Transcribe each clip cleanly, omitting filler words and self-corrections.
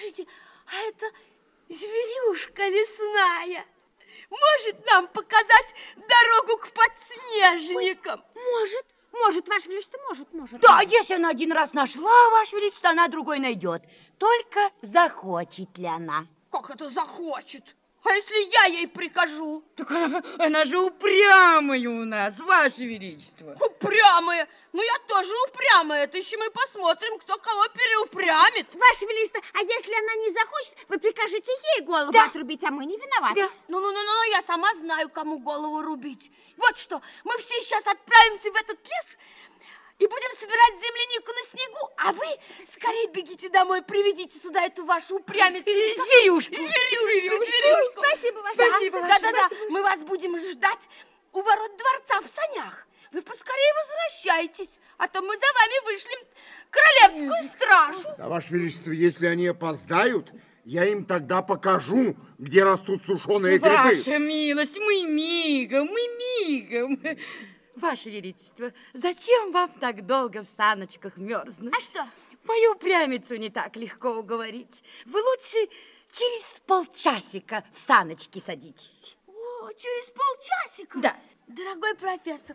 Скажите, а это зверюшка лесная может нам показать дорогу к подснежникам? Может, Ваше Величество, может. Да, если она один раз нашла, Ваше Величество, она другой найдет. Только захочет ли она? Как это захочет? А если я ей прикажу? Так она же упрямая у нас, Ваше Величество. Упрямая? Ну, я тоже упрямая. Это еще мы посмотрим, кто кого переупрямит. Ваше Величество, а если она не захочет, вы прикажете ей голову отрубить, а мы не виноваты. Да. Ну, я сама знаю, кому голову рубить. Вот что, мы все сейчас отправимся в этот лес и будем собирать землянику на снегу, а вы скорее бегите домой, приведите сюда эту вашу упрямицу. Зверюшку. Зверюшку. Спасибо, Ваше Спасибо, Величество. Да, мы вас будем ждать у ворот дворца в санях. Вы поскорее возвращайтесь, а то мы за вами вышлем королевскую стражу. Да, Ваше Величество, если они опоздают, я им тогда покажу, где растут сушеные грибы. Ваша милость, мы мигом. Ваше Величество, зачем вам так долго в саночках мерзнуть? А что? Мою упрямицу не так легко уговорить. Вы лучше через полчасика в саночки садитесь. О, через полчасика? Да. Дорогой профессор,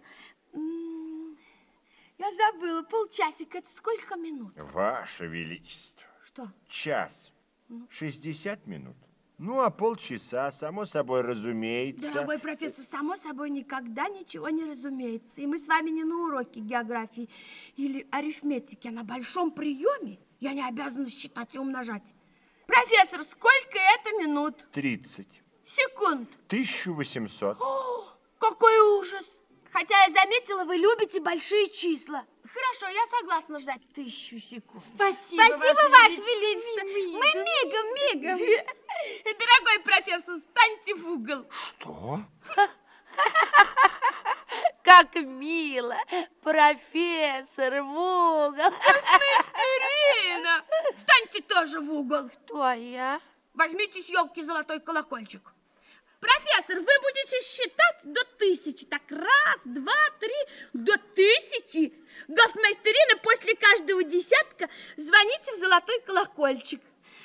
я забыла, полчасика, это сколько минут? Ваше Величество. Что? Час. 60 минут. Ну, а полчаса, само собой, разумеется. Дорогой профессор, само собой никогда ничего не разумеется. И мы с вами не на уроке географии или арифметики, а на большом приеме. Я не обязана считать и умножать. Профессор, сколько это минут? 30. Секунд. 1800. О, какой ужас! Хотя я заметила, вы любите большие числа. Хорошо, я согласна ждать 1000 секунд. Спасибо, Ваше Величество. Мы мигом. Дорогой профессор, встаньте в угол. Что? Как мило, профессор в угол. Ирина, встаньте тоже в угол. Кто я? Возьмите с елки золотой колокольчик. Профессор, вы будете считать до 1000. Так, 1, 2, 3, до 1000. Гофмейстерина после каждого десятка звоните в золотой колокольчик.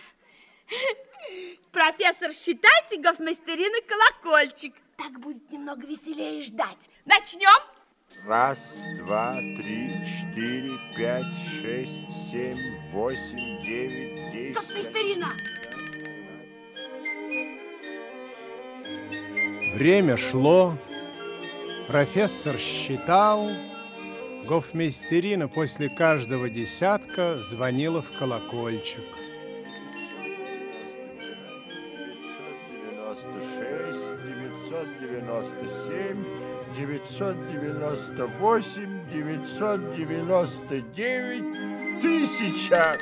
Профессор, считайте, гофмейстерина, колокольчик. Так будет немного веселее ждать. Начнем. 1, 2, 3, 4, 5, 6, 7, 8, 9, 10. Гофмейстерина. Время шло, профессор считал, гофмейстерина после каждого десятка звонила в колокольчик. 996, 997, 998, 999, 1000.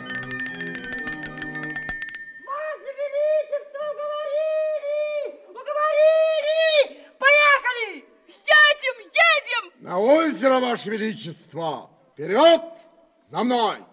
На озеро, Ваше Величество! Вперед! За мной!